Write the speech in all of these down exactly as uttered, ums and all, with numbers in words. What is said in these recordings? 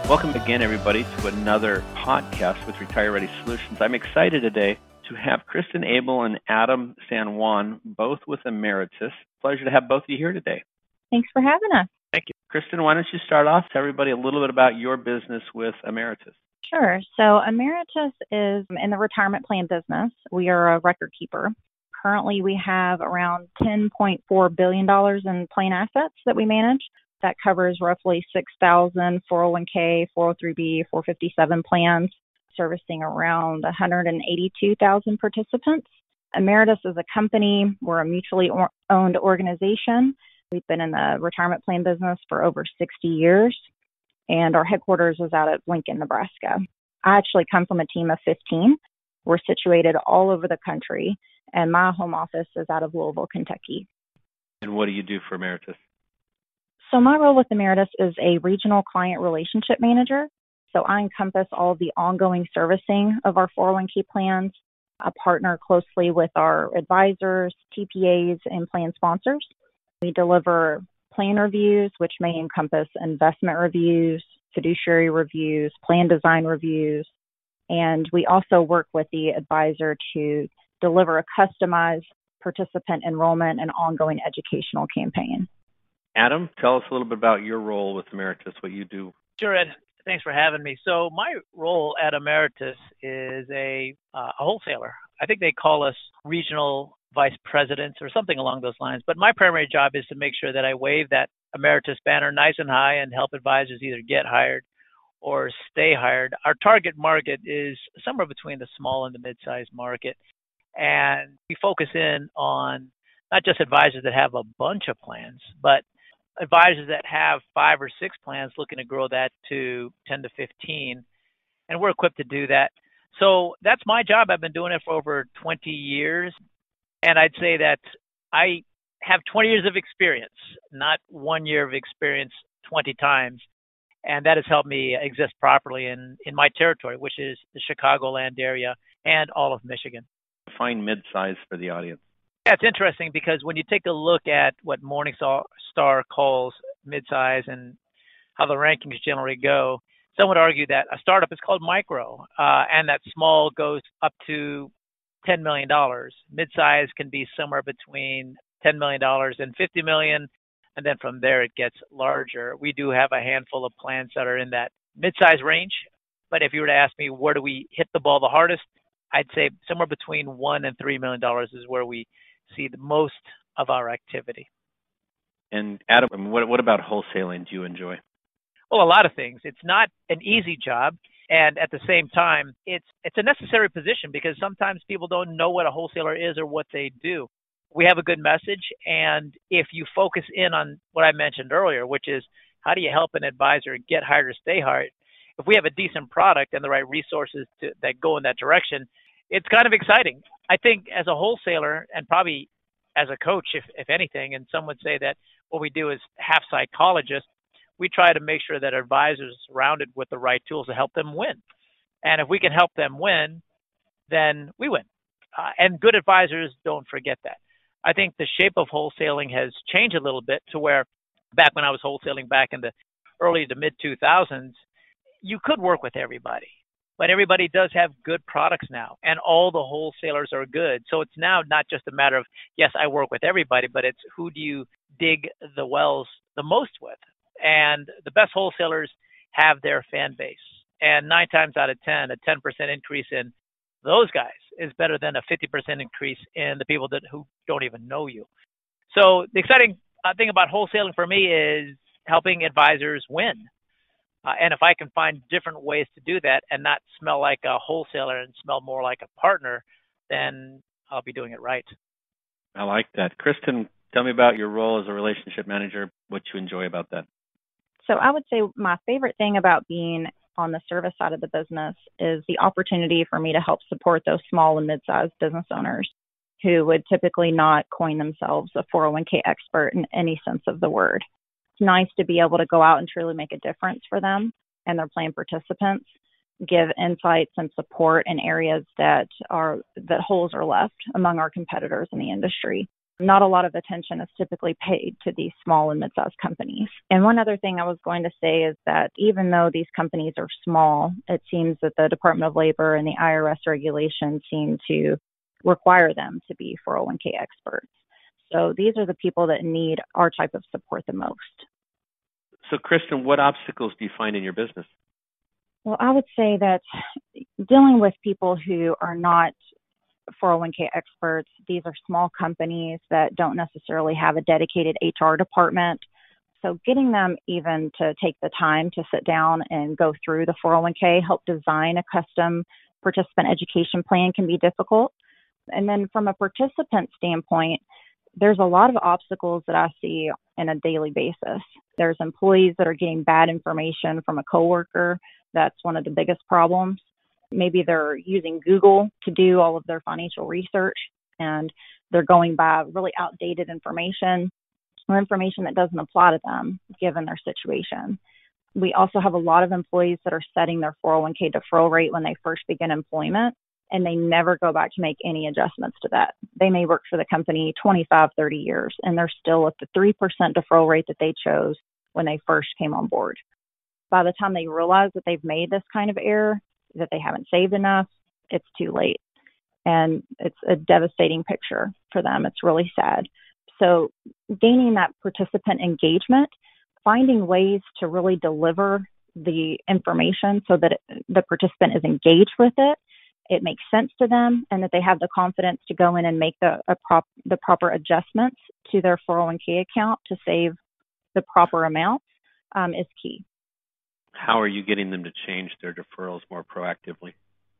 Welcome again, everybody, to another podcast with Retire Ready Solutions. I'm excited today to have Kristen Abel and Adam San Juan, both with Emeritus. Pleasure to have both of you here today. Thanks for having us. Thank you. Kristen, why don't you start off? Tell everybody a little bit about your business with Emeritus. Sure. So Emeritus is in the retirement plan business. We are a record keeper. Currently, we have around ten point four billion dollars in plan assets that we manage. That covers roughly six thousand four oh one k, four oh three b, four fifty-seven plans, servicing around one hundred eighty-two thousand participants. Emeritus is a company. We're a mutually or- owned organization. We've been in the retirement plan business for over sixty years, and our headquarters is out of Lincoln, Nebraska. I actually come from a team of fifteen. We're situated all over the country, and my home office is out of Louisville, Kentucky. And what do you do for Emeritus? So my role with Emeritus is a regional client relationship manager. So I encompass all of the ongoing servicing of our four oh one k plans. I partner closely with our advisors, T P As, and plan sponsors. We deliver plan reviews, which may encompass investment reviews, fiduciary reviews, plan design reviews, and we also work with the advisor to deliver a customized participant enrollment and ongoing educational campaign. Adam, tell us a little bit about your role with Emeritus, what you do. Sure, Ed. Thanks for having me. So my role at Emeritus is a, uh, a wholesaler. I think they call us regional vice presidents or something along those lines. But my primary job is to make sure that I wave that Emeritus banner nice and high and help advisors either get hired or stay hired. Our target market is somewhere between the small and the mid-sized market. And we focus in on not just advisors that have a bunch of plans, but advisors that have five or six plans looking to grow that to ten to fifteen, and we're equipped to do that. So that's my job. I've been doing it for over twenty years, and I'd say that I have twenty years of experience, not one year of experience twenty times, and that has helped me exist properly in, in my territory, which is the Chicagoland area and all of Michigan. Define mid-size for the audience. Yeah, it's interesting because when you take a look at what Morningstar calls midsize and how the rankings generally go, some would argue that a startup is called micro, uh, and that small goes up to ten million dollars. Midsize can be somewhere between ten million dollars and fifty million dollars, and then from there it gets larger. We do have a handful of plans that are in that midsize range, but if you were to ask me where do we hit the ball the hardest, I'd say somewhere between one and three million dollars is where we see the most of our activity. And Adam, what, what about wholesaling do you enjoy? Well, a lot of things. It's not an easy job, and at the same time, it's it's a necessary position because sometimes people don't know what a wholesaler is or what they do. We have a good message, and if you focus in on what I mentioned earlier, which is how do you help an advisor get hired or stay hired, if we have a decent product and the right resources to, that go in that direction, it's kind of exciting. I think as a wholesaler and probably as a coach, if, if anything, and some would say that what we do is half psychologist, we try to make sure that advisors are surrounded with the right tools to help them win. And if we can help them win, then we win. Uh, and good advisors don't forget that. I think the shape of wholesaling has changed a little bit to where back when I was wholesaling back in the early to mid two thousands, you could work with everybody. But everybody does have good products now, and all the wholesalers are good. So it's now not just a matter of, yes, I work with everybody, but it's who do you dig the wells the most with? And the best wholesalers have their fan base. And nine times out of ten, a ten percent increase in those guys is better than a fifty percent increase in the people that who don't even know you. So the exciting uh, thing about wholesaling for me is helping advisors win. Uh, and if I can find different ways to do that and not smell like a wholesaler and smell more like a partner, then I'll be doing it right. I like that. Kristen, tell me about your role as a relationship manager, what you enjoy about that. So I would say my favorite thing about being on the service side of the business is the opportunity for me to help support those small and mid-sized business owners who would typically not coin themselves a four oh one k expert in any sense of the word. It's nice to be able to go out and truly make a difference for them and their plan participants, give insights and support in areas that are that holes are left among our competitors in the industry. Not a lot of attention is typically paid to these small and mid-sized companies. And one other thing I was going to say is that even though these companies are small, it seems that the Department of Labor and the I R S regulations seem to require them to be four oh one k experts. So these are the people that need our type of support the most. So, Kristen, what obstacles do you find in your business? Well, I would say that dealing with people who are not four oh one k experts, these are small companies that don't necessarily have a dedicated H R department. So getting them even to take the time to sit down and go through the four oh one k, help design a custom participant education plan can be difficult. And then from a participant standpoint, there's a lot of obstacles that I see on a daily basis. There's employees that are getting bad information from a coworker. That's one of the biggest problems. Maybe they're using Google to do all of their financial research, and they're going by really outdated information or information that doesn't apply to them given their situation. We also have a lot of employees that are setting their four oh one k deferral rate when they first begin employment, and they never go back to make any adjustments to that. They may work for the company twenty-five, thirty years, and they're still at the three percent deferral rate that they chose when they first came on board. By the time they realize that they've made this kind of error, that they haven't saved enough, it's too late. And it's a devastating picture for them. It's really sad. So gaining that participant engagement, finding ways to really deliver the information so that it, the participant is engaged with it, it makes sense to them, and that they have the confidence to go in and make the, a prop, the proper adjustments to their four oh one k account to save the proper amounts um, is key. How are you getting them to change their deferrals more proactively?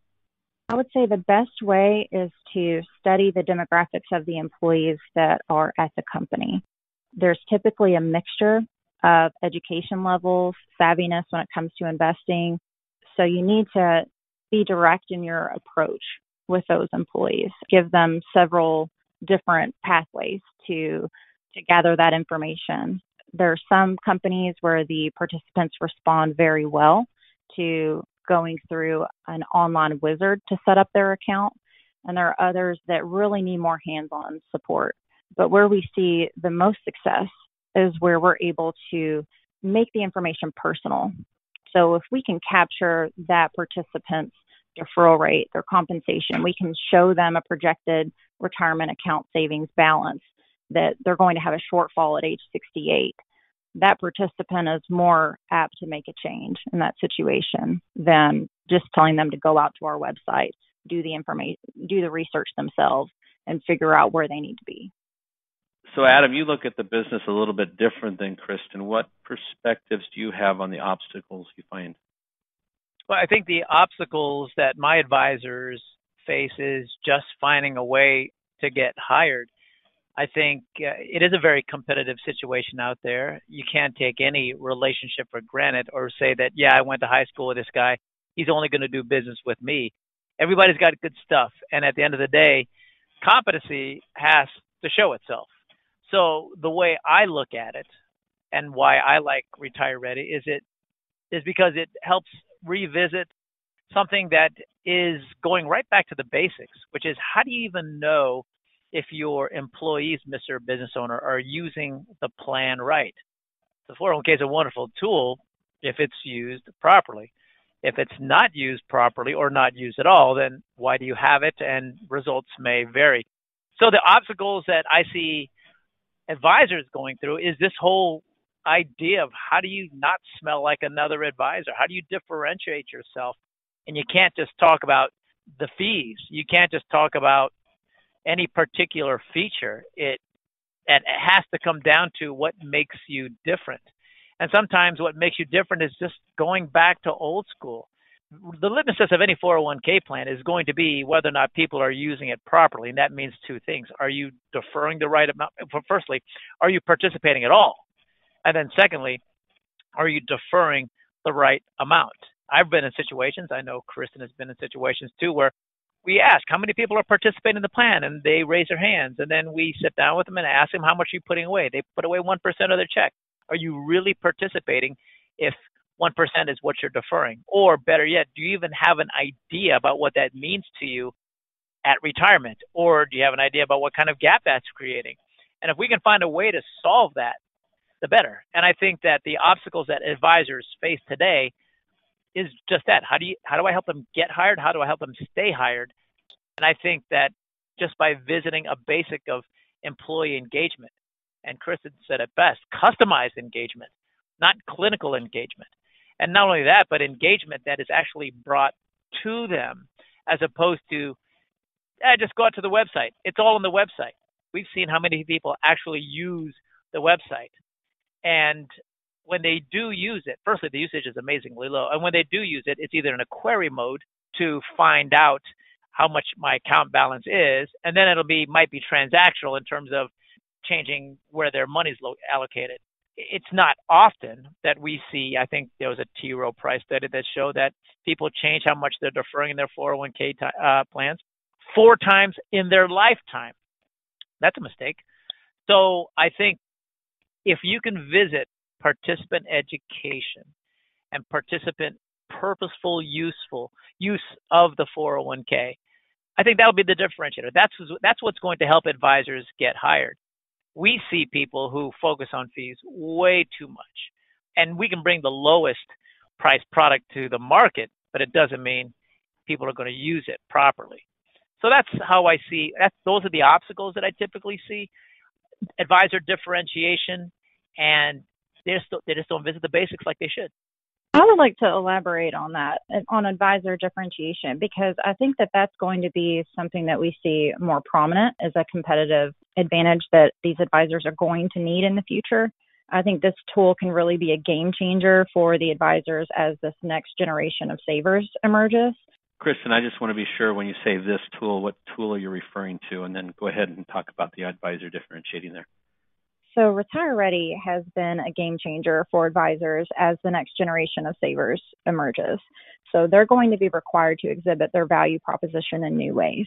I would say the best way is to study the demographics of the employees that are at the company. There's typically a mixture of education levels, savviness when it comes to investing. So you need to be direct in your approach with those employees. Give them several different pathways to, to gather that information. There are some companies where the participants respond very well to going through an online wizard to set up their account, and there are others that really need more hands-on support. But where we see the most success is where we're able to make the information personal. So if we can capture that participant's deferral rate, their compensation, we can show them a projected retirement account savings balance that they're going to have a shortfall at age sixty-eight. That participant is more apt to make a change in that situation than just telling them to go out to our website, do the information, do the research themselves, and figure out where they need to be. So, Adam, you look at the business a little bit different than Kristen. What perspectives do you have on the obstacles you find? Well, I think the obstacles that my advisors face is just finding a way to get hired. I think uh, it is a very competitive situation out there. You can't take any relationship for granted or say that, yeah, I went to high school with this guy. He's only going to do business with me. Everybody's got good stuff. And at the end of the day, competency has to show itself. So the way I look at it and why I like Retire Ready is it is because it helps revisit something that is going right back to the basics, which is how do you even know if your employees, Mister Business Owner, are using the plan right? The four oh one k is a wonderful tool if it's used properly. If it's not used properly or not used at all, then why do you have it? And results may vary. So the obstacles that I see advisors going through is this whole idea of how do you not smell like another advisor? How do you differentiate yourself? And you can't just talk about the fees. You can't just talk about any particular feature. It, it has to come down to what makes you different. And sometimes what makes you different is just going back to old school. The litmus test of any four oh one k plan is going to be whether or not people are using it properly. And that means two things. Are you deferring the right amount? Firstly, are you participating at all? And then secondly, are you deferring the right amount? I've been in situations, I know Kristen has been in situations too, where we ask how many people are participating in the plan, and they raise their hands. And then we sit down with them and ask them how much are you putting away. They put away one percent of their check. Are you really participating if one percent is what you're deferring? Or better yet, do you even have an idea about what that means to you at retirement? Or do you have an idea about what kind of gap that's creating? And if we can find a way to solve that, the better. And I think that the obstacles that advisors face today is just that. How do you, how do I help them get hired? How do I help them stay hired? And I think that just by visiting a basic of employee engagement, and Kristen said it best, customized engagement, not clinical engagement. And not only that, but engagement that is actually brought to them as opposed to, eh, just go out to the website. It's all on the website. We've seen how many people actually use the website. And when they do use it, firstly, the usage is amazingly low. And when they do use it, it's either in a query mode to find out how much my account balance is, and then it'll be might be transactional in terms of changing where their money's lo- allocated. It's not often that we see, I think there was a T. Rowe Price study that showed that people change how much they're deferring in their four oh one k t- uh, plans four times in their lifetime. That's a mistake. So I think if you can visit participant education and participant purposeful, useful use of the four oh one k, I think that'll be the differentiator. That's that's what's going to help advisors get hired. We see people who focus on fees way too much, and we can bring the lowest price product to the market, but it doesn't mean people are going to use it properly. So that's how I see. That's, those are the obstacles that I typically see. Advisor differentiation, and they just, they just don't visit the basics like they should. I would like to elaborate on that, on advisor differentiation, because I think that that's going to be something that we see more prominent as a competitive advantage that these advisors are going to need in the future. I think this tool can really be a game changer for the advisors as this next generation of savers emerges. Kristen, I just want to be sure when you say this tool, what tool are you referring to? And then go ahead and talk about the advisor differentiating there. So Retire Ready has been a game changer for advisors as the next generation of savers emerges. So they're going to be required to exhibit their value proposition in new ways.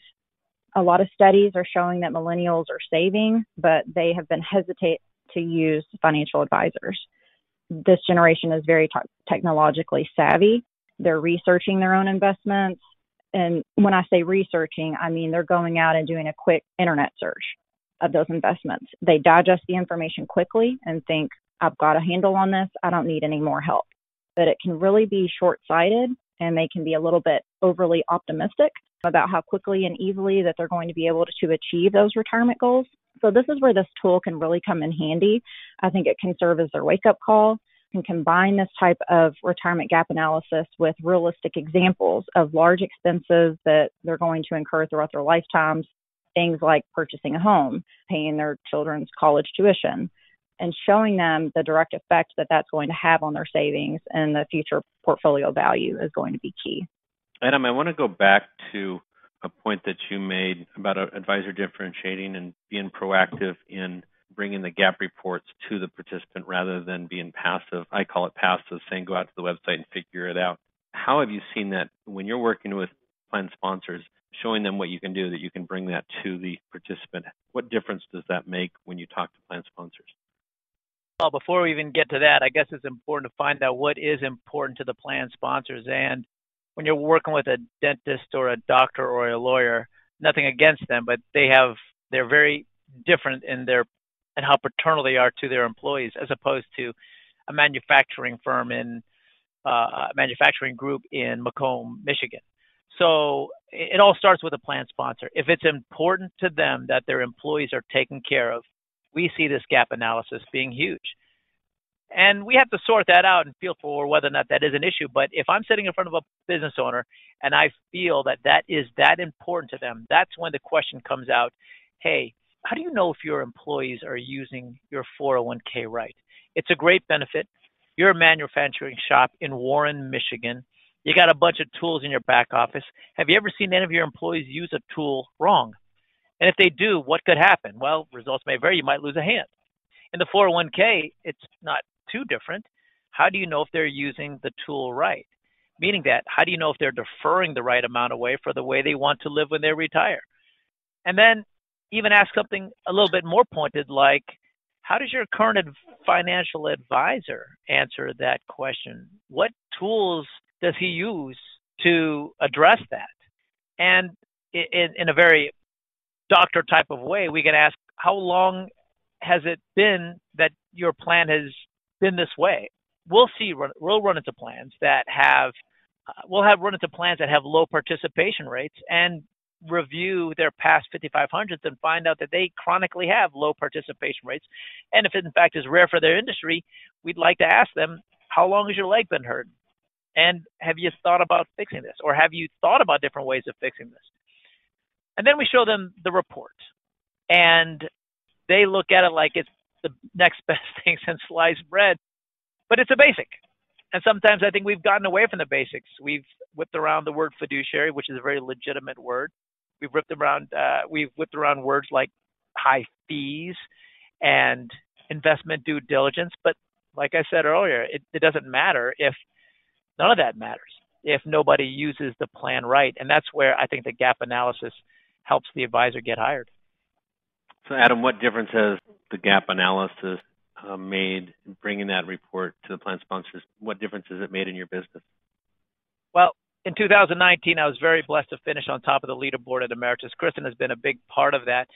A lot of studies are showing that millennials are saving, but they have been hesitant to use financial advisors. This generation is very te- technologically savvy. They're researching their own investments. And when I say researching, I mean they're going out and doing a quick internet search of those investments. They digest the information quickly and think, I've got a handle on this. I don't need any more help. But it can really be short-sighted, and they can be a little bit overly optimistic about how quickly and easily that they're going to be able to achieve those retirement goals. So this is where this tool can really come in handy. I think it can serve as their wake-up call, can combine this type of retirement gap analysis with realistic examples of large expenses that they're going to incur throughout their lifetimes, things like purchasing a home, paying their children's college tuition, and showing them the direct effect that that's going to have on their savings and the future portfolio value is going to be key. Adam, I want to go back to a point that you made about advisor differentiating and being proactive in bringing the gap reports to the participant rather than being passive. I call it passive, saying go out to the website and figure it out. How have you seen that when you're working with plan sponsors, showing them what you can do, that you can bring that to the participant? What difference does that make when you talk to plan sponsors? Well, before we even get to that, I guess it's important to find out what is important to the plan sponsors. And when you're working with a dentist or a doctor or a lawyer, nothing against them, but they have, they're very different in their, and how paternal they are to their employees, as opposed to a manufacturing firm in, uh, a manufacturing group in Macomb, Michigan. So it all starts with a plan sponsor. If it's important to them that their employees are taken care of, we see this gap analysis being huge. And we have to sort that out and feel for whether or not that is an issue. But if I'm sitting in front of a business owner and I feel that that is that important to them, that's when the question comes out, hey, how do you know if your employees are using your four oh one k right? It's a great benefit. You're a manufacturing shop in Warren, Michigan. You got a bunch of tools in your back office. Have you ever seen any of your employees use a tool wrong? And if they do, what could happen? Well, results may vary. You might lose a hand. In the four oh one k, it's not too different. How do you know if they're using the tool right? Meaning that, how do you know if they're deferring the right amount away for the way they want to live when they retire? And then even ask something a little bit more pointed, like, how does your current ad- financial advisor answer that question? What tools does he use to address that? And in, in a very doctor type of way, we can ask, how long has it been that your plan has been this way? We'll see, we'll run into plans that have, uh, we'll have run into plans that have low participation rates and review their past fifty-five hundreds and find out that they chronically have low participation rates. And if it in fact is rare for their industry, we'd like to ask them, how long has your leg been hurt? And have you thought about fixing this? Or have you thought about different ways of fixing this? And then we show them the report. And they look at it like it's the next best thing since sliced bread. But it's a basic. And sometimes I think we've gotten away from the basics. We've whipped around the word fiduciary, which is a very legitimate word. We've whipped around, uh, we've whipped around words like high fees and investment due diligence. But like I said earlier, it, it doesn't matter if none of that matters if nobody uses the plan right. And that's where I think the gap analysis helps the advisor get hired. So, Adam, what difference has the gap analysis uh, made in bringing that report to the plan sponsors? What difference has it made in your business? Well, in two thousand nineteen, I was very blessed to finish on top of the leaderboard at Emeritus. Kristen has been a big part of that.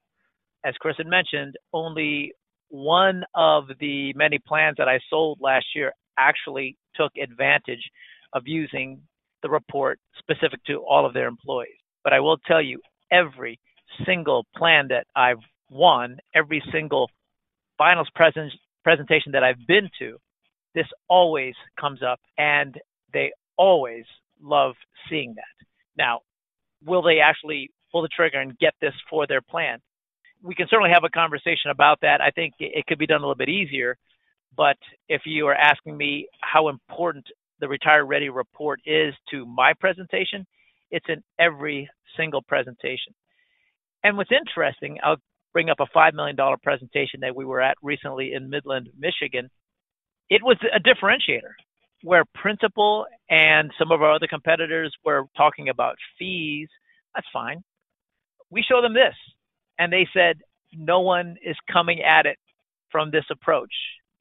As Kristen mentioned, only one of the many plans that I sold last year actually took advantage of using the report specific to all of their employees. But I will tell you, every single plan that I've won, every single finals present, presentation that I've been to, this always comes up, and they always love seeing that. Now, will they actually pull the trigger and get this for their plan? We can certainly have a conversation about that. I think it could be done a little bit easier, but if you are asking me how important the Retire Ready report is to my presentation, it's in every single presentation. And what's interesting, I'll bring up a five million dollars presentation that we were at recently in Midland, Michigan. It was a differentiator where Principal and some of our other competitors were talking about fees. That's fine. We show them this, and they said, no one is coming at it from this approach.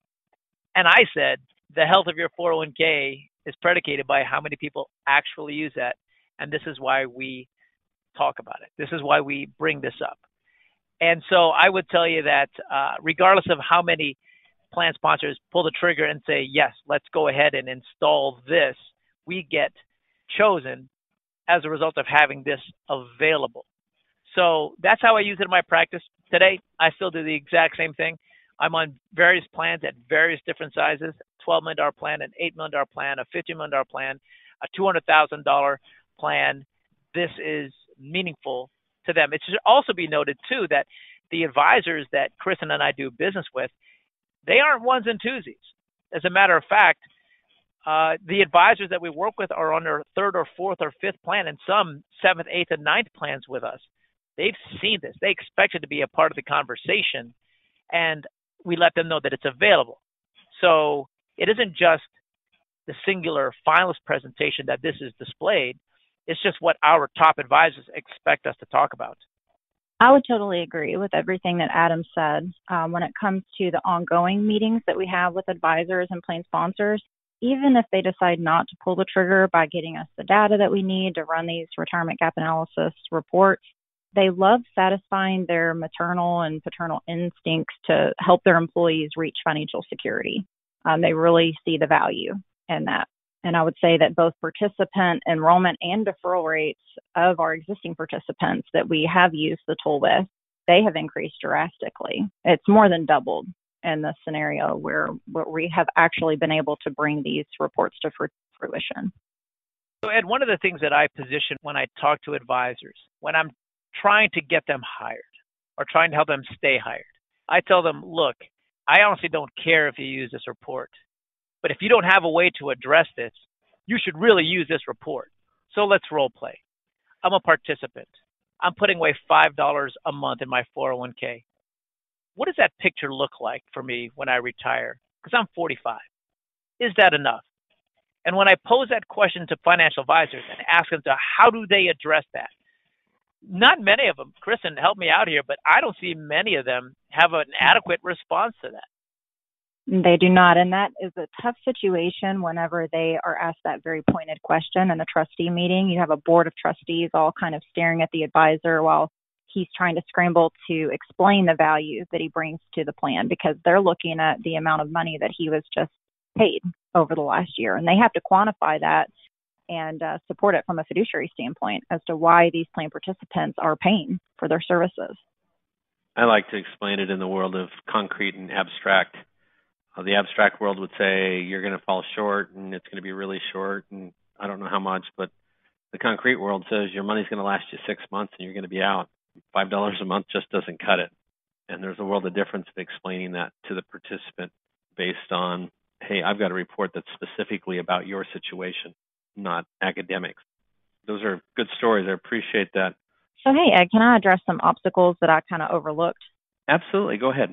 And I said, the health of your four oh one k is predicated by how many people actually use that. And this is why we talk about it. This is why we bring this up. And so I would tell you that uh, regardless of how many plan sponsors pull the trigger and say, yes, let's go ahead and install this, we get chosen as a result of having this available. So that's how I use it in my practice. Today, I still do the exact same thing. I'm on various plans at various different sizes, twelve million dollars plan, an eight million dollars plan, a fifty million dollars plan, a two hundred thousand dollars plan. This is meaningful to them. It should also be noted, too, that the advisors that Kristen and I do business with, they aren't ones and twosies. As a matter of fact, uh, the advisors that we work with are on their third or fourth or fifth plan, and some seventh, eighth, and ninth plans with us. They've seen this. They expect it to be a part of the conversation, and we let them know that it's available. So it isn't just the singular finalist presentation that this is displayed. It's just what our top advisors expect us to talk about. I would totally agree with everything that Adam said. Um, when it comes to the ongoing meetings that we have with advisors and plan sponsors, even if they decide not to pull the trigger by getting us the data that we need to run these retirement gap analysis reports, they love satisfying their maternal and paternal instincts to help their employees reach financial security. Um, they really see the value in that. And I would say that both participant enrollment and deferral rates of our existing participants that we have used the tool with, they have increased drastically. It's more than doubled in this scenario where, where we have actually been able to bring these reports to fruition. So, Ed, one of the things that I position when I talk to advisors, when I'm trying to get them hired or trying to help them stay hired, I tell them, look, I honestly don't care if you use this report. But if you don't have a way to address this, you should really use this report. So let's role play. I'm a participant. I'm putting away five dollars a month in my four oh one k. What does that picture look like for me when I retire? Because I'm forty-five. Is that enough? And when I pose that question to financial advisors and ask them to how do they address that, not many of them, Kristen, help me out here, but I don't see many of them have an adequate response to that. They do not. And that is a tough situation whenever they are asked that very pointed question in a trustee meeting. You have a board of trustees all kind of staring at the advisor while he's trying to scramble to explain the value that he brings to the plan because they're looking at the amount of money that he was just paid over the last year. And they have to quantify that and uh, support it from a fiduciary standpoint as to why these plan participants are paying for their services. I like to explain it in the world of concrete and abstract. Uh, the abstract world would say you're going to fall short and it's going to be really short and I don't know how much, but the concrete world says your money's going to last you six months and you're going to be out. five dollars a month just doesn't cut it. And there's a world of difference in explaining that to the participant based on, hey, I've got a report that's specifically about your situation, not academics. Those are good stories. I appreciate that. So, hey, Ed, can I address some obstacles that I kind of overlooked? Absolutely. Go ahead.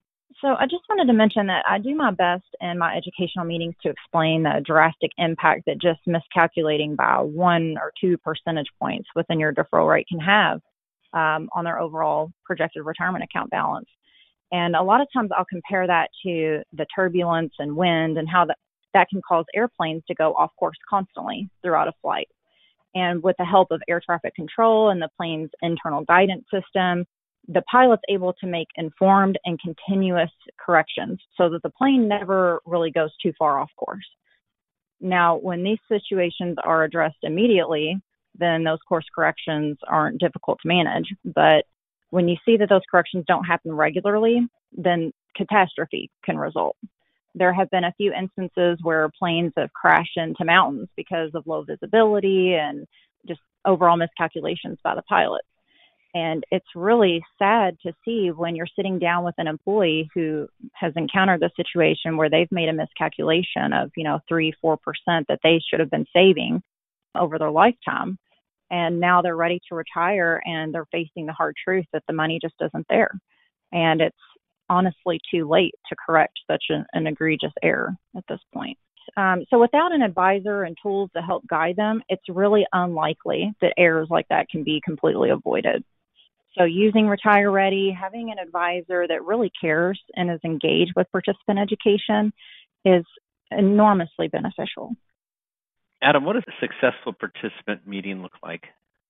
So I just wanted to mention that I do my best in my educational meetings to explain the drastic impact that just miscalculating by one or two percentage points within your deferral rate can have um, on their overall projected retirement account balance. And a lot of times I'll compare that to the turbulence and wind and how that, that can cause airplanes to go off course constantly throughout a flight. And with the help of air traffic control and the plane's internal guidance system, the pilot's able to make informed and continuous corrections so that the plane never really goes too far off course. Now, when these situations are addressed immediately, then those course corrections aren't difficult to manage. But when you see that those corrections don't happen regularly, then catastrophe can result. There have been a few instances where planes have crashed into mountains because of low visibility and just overall miscalculations by the pilot. And it's really sad to see when you're sitting down with an employee who has encountered the situation where they've made a miscalculation of, you know, three, four percent that they should have been saving over their lifetime. And now they're ready to retire and they're facing the hard truth that the money just isn't there. And it's honestly too late to correct such an, an egregious error at this point. Um, so without an advisor and tools to help guide them, it's really unlikely that errors like that can be completely avoided. So using Retire Ready, having an advisor that really cares and is engaged with participant education is enormously beneficial. Adam, what does a successful participant meeting look like?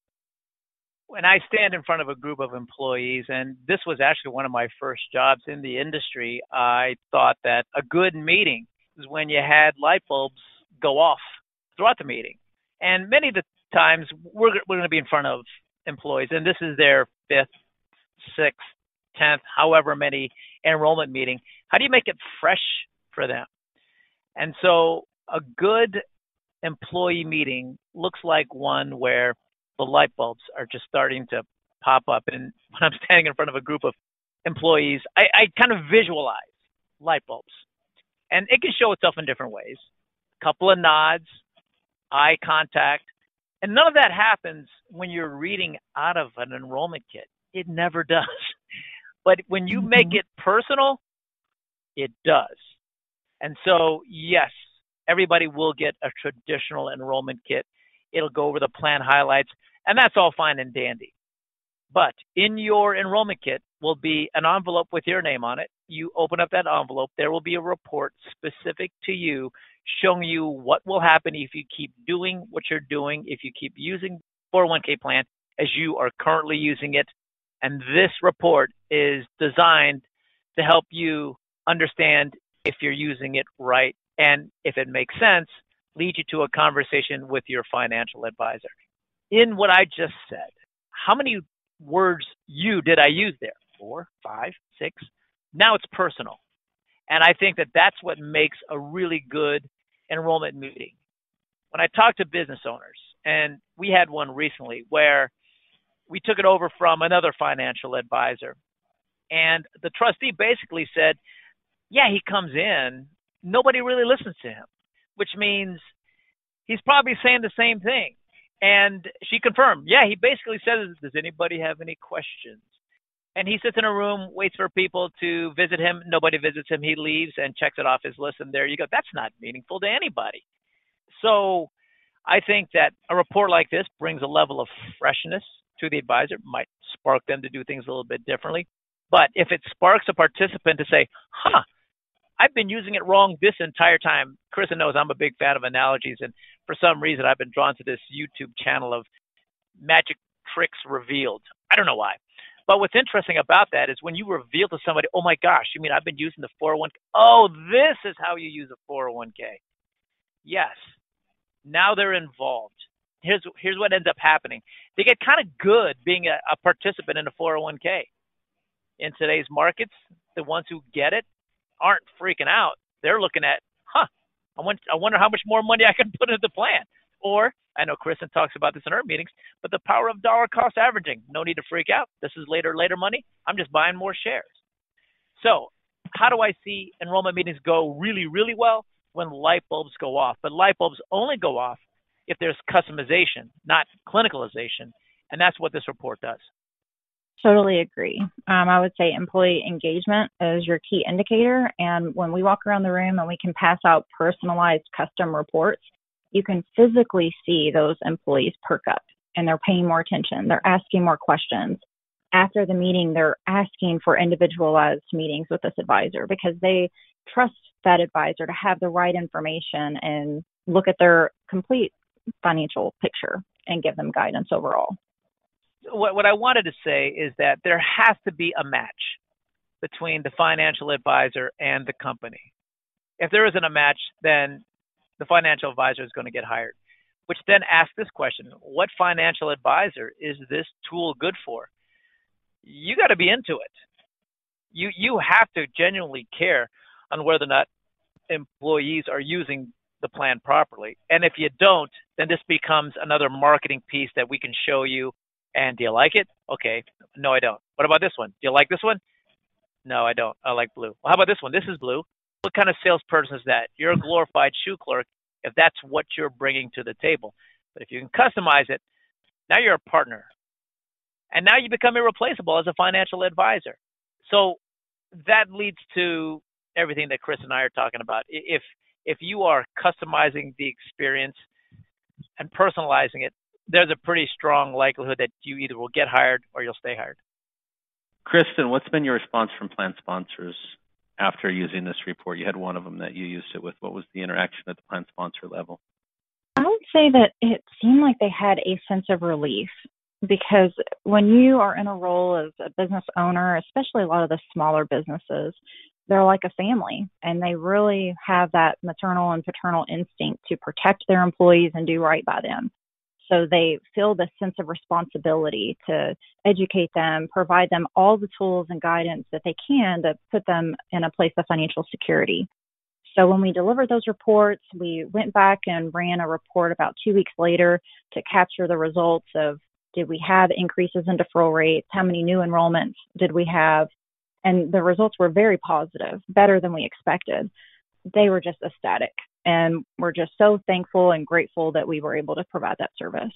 When I stand in front of a group of employees, and this was actually one of my first jobs in the industry, I thought that a good meeting is when you had light bulbs go off throughout the meeting. And many of the times we're, we're going to be in front of employees, and this is their fifth, sixth, tenth, however many enrollment meeting. How do you make it fresh for them? And so a good employee meeting looks like one where the light bulbs are just starting to pop up. And when I'm standing in front of a group of employees, I, I kind of visualize light bulbs. And it can show itself in different ways. A couple of nods, eye contact. And none of that happens when you're reading out of an enrollment kit. It never does. But when you make it personal, it does. And so, yes, everybody will get a traditional enrollment kit. It'll go over the plan highlights, and that's all fine and dandy. But in your enrollment kit will be an envelope with your name on it. You open up that envelope, there will be a report specific to you showing you what will happen if you keep doing what you're doing, if you keep using four oh one k plan as you are currently using it. And this report is designed to help you understand if you're using it right, and if it makes sense, lead you to a conversation with your financial advisor. In what I just said, how many words you did I use there? Four, five, six. Now it's personal. And I think that that's what makes a really good enrollment meeting. When I talk to business owners, and we had one recently where we took it over from another financial advisor, and the trustee basically said, yeah, he comes in, nobody really listens to him, which means he's probably saying the same thing. And she confirmed, yeah, he basically says, does anybody have any questions? And he sits in a room, waits for people to visit him. Nobody visits him. He leaves and checks it off his list. And there you go. That's not meaningful to anybody. So I think that a report like this brings a level of freshness to the advisor, might spark them to do things a little bit differently. But if it sparks a participant to say, huh, I've been using it wrong this entire time. Carissa knows I'm a big fan of analogies, and for some reason I've been drawn to this YouTube channel of magic tricks revealed. I don't know why. But what's interesting about that is when you reveal to somebody, oh my gosh, you mean I've been using the four oh one k? Oh, this is how you use a four oh one k. Yes. Now they're involved. Here's here's what ends up happening. They get kind of good being a, a participant in a four oh one k. In today's markets, the ones who get it aren't freaking out. They're looking at, huh, I, want, I wonder how much more money I can put into the plan. Or, I know Kristen talks about this in her meetings, but the power of dollar cost averaging. No need to freak out. This is later, later money. I'm just buying more shares. So how do I see enrollment meetings go really, really well? When light bulbs go off. But light bulbs only go off if there's customization, not clinicalization. And that's what this report does. Totally agree. Um, I would say employee engagement is your key indicator. And when we walk around the room and we can pass out personalized custom reports, you can physically see those employees perk up and they're paying more attention. They're asking more questions. After the meeting, they're asking for individualized meetings with this advisor because they trust that advisor to have the right information and look at their complete financial picture and give them guidance overall. What, what I wanted to say is that there has to be a match between the financial advisor and the company. If there isn't a match, then the financial advisor is going to get hired, which then asks this question: what financial advisor is this tool good for? You got to be into it. You you have to genuinely care on whether or not employees are using the plan properly. And if you don't, then this becomes another marketing piece that we can show you. And do you like it? Okay. No, I don't. What about this one? Do you like this one? No, I don't. I like blue. Well, how about this one? This is blue. What kind of salesperson is that? You're a glorified shoe clerk if that's what you're bringing to the table. But if you can customize it, now you're a partner. And now you become irreplaceable as a financial advisor. So that leads to everything that Chris and I are talking about. If if you are customizing the experience and personalizing it, there's a pretty strong likelihood that you either will get hired or you'll stay hired. Kristen, what's been your response from plan sponsors after using this report? You had one of them that you used it with. What was the interaction at the plan sponsor level? I would say that it seemed like they had a sense of relief because when you are in a role as a business owner, especially a lot of the smaller businesses, they're like a family and they really have that maternal and paternal instinct to protect their employees and do right by them. So they feel this sense of responsibility to educate them, provide them all the tools and guidance that they can to put them in a place of financial security. So when we delivered those reports, we went back and ran a report about two weeks later to capture the results of, did we have increases in deferral rates? How many new enrollments did we have? And the results were very positive, better than we expected. They were just ecstatic. And we're just so thankful and grateful that we were able to provide that service.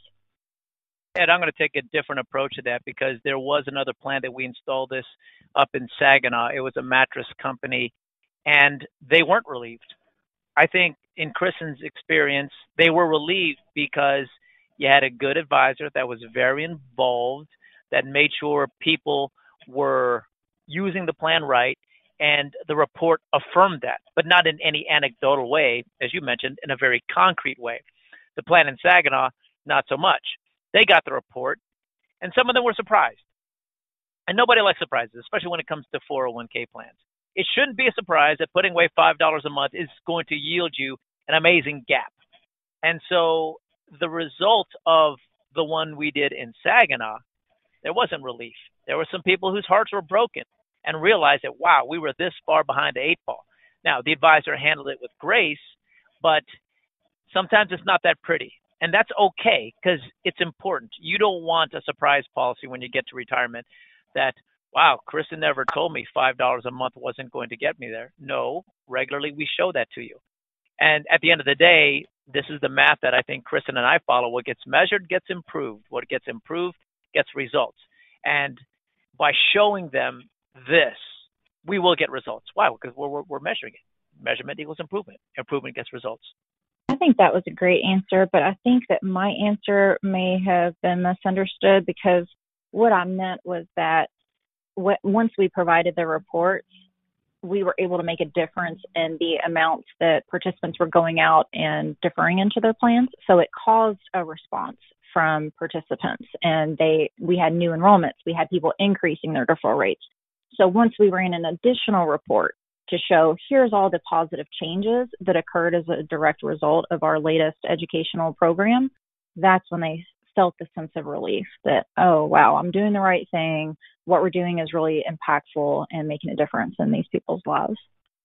And I'm going to take a different approach to that because there was another plan that we installed this up in Saginaw. It was a mattress company, and they weren't relieved. I think in Kristen's experience, they were relieved because you had a good advisor that was very involved, that made sure people were using the plan right, and the report affirmed that, but not in any anecdotal way, as you mentioned, in a very concrete way. The plan in Saginaw, not so much. They got the report, and some of them were surprised. And nobody likes surprises, especially when it comes to four oh one k plans. It shouldn't be a surprise that putting away five dollars a month is going to yield you an amazing gap. And so the result of the one we did in Saginaw, there wasn't relief. There were some people whose hearts were broken and realized that, wow, we were this far behind the eight ball. Now, the advisor handled it with grace, but sometimes it's not that pretty. And that's okay because it's important. You don't want a surprise policy when you get to retirement that, wow, Kristen never told me five dollars a month wasn't going to get me there. No, regularly we show that to you. And at the end of the day, this is the math that I think Kristen and I follow. What gets measured gets improved. What gets improved gets results. And by showing them this, we will get results. Why? Because we're, we're, we're measuring it. Measurement equals improvement. Improvement gets results. I think that was a great answer, but I think that my answer may have been misunderstood because what I meant was that what, once we provided the reports, we were able to make a difference in the amounts that participants were going out and deferring into their plans. So it caused a response from participants, and they we had new enrollments. We had people increasing their deferral rates. So once we ran an additional report to show here's all the positive changes that occurred as a direct result of our latest educational program, that's when they felt the sense of relief that, oh, wow, I'm doing the right thing. What we're doing is really impactful and making a difference in these people's lives.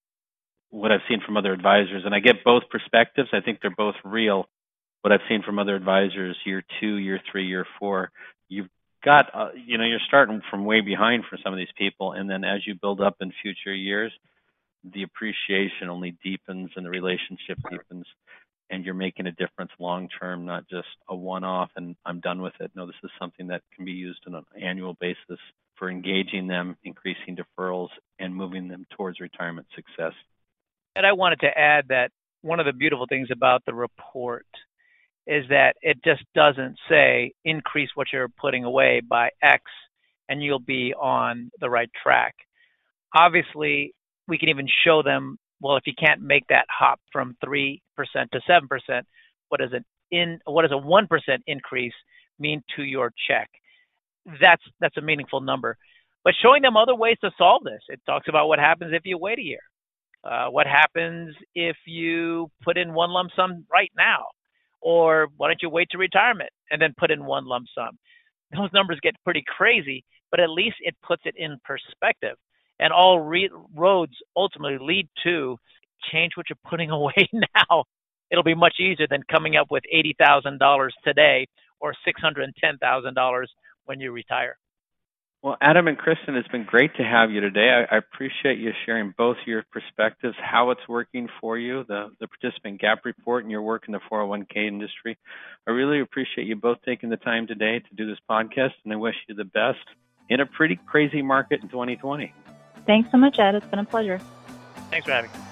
What I've seen from other advisors, and I get both perspectives, I think they're both real. What I've seen from other advisors, year two, year three, year four, you've got, uh, you know, you're starting from way behind for some of these people. And then as you build up in future years, the appreciation only deepens and the relationship deepens, and you're making a difference long term, not just a one-off and I'm done with it. No, this is something that can be used on an annual basis for engaging them, increasing deferrals, and moving them towards retirement success. And I wanted to add that one of the beautiful things about the report is that it just doesn't say increase what you're putting away by X and you'll be on the right track. Obviously, we can even show them, well, if you can't make that hop from three percent to seven percent, what does an in what does a one percent increase mean to your check? That's that's a meaningful number. But showing them other ways to solve this. It talks about what happens if you wait a year. Uh, what happens if you put in one lump sum right now? Or why don't you wait to retirement and then put in one lump sum? Those numbers get pretty crazy, but at least it puts it in perspective. And all re- roads ultimately lead to change what you're putting away now. It'll be much easier than coming up with eighty thousand dollars today or six hundred ten thousand dollars when you retire. Well, Adam and Kristen, it's been great to have you today. I, I appreciate you sharing both your perspectives, how it's working for you, the, the participant gap report, and your work in the four oh one k industry. I really appreciate you both taking the time today to do this podcast, and I wish you the best in a pretty crazy market in twenty twenty. Thanks so much, Ed. It's been a pleasure. Thanks for having me.